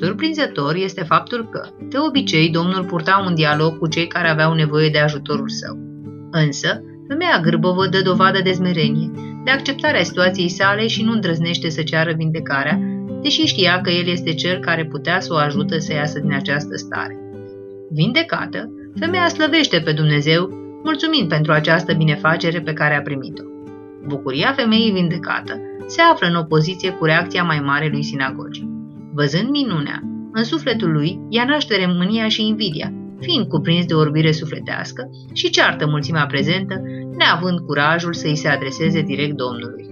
Surprinzător este faptul că, de obicei, Domnul purta un dialog cu cei care aveau nevoie de ajutorul său. Însă, femeia gârbovă dă dovadă de smerenie, de acceptarea situației sale și nu îndrăznește să ceară vindecarea, deși știa că el este cel care putea să o ajute să iasă din această stare. Vindecată, femeia slăvește pe Dumnezeu, mulțumind pentru această binefacere pe care a primit-o. Bucuria femeii vindecată se află în opoziție cu reacția mai mare lui sinagogii. Văzând minunea, în sufletul lui ia naștere mânia și invidia, fiind cuprins de orbire sufletească și ceartă mulțimea prezentă, neavând curajul să îi se adreseze direct Domnului.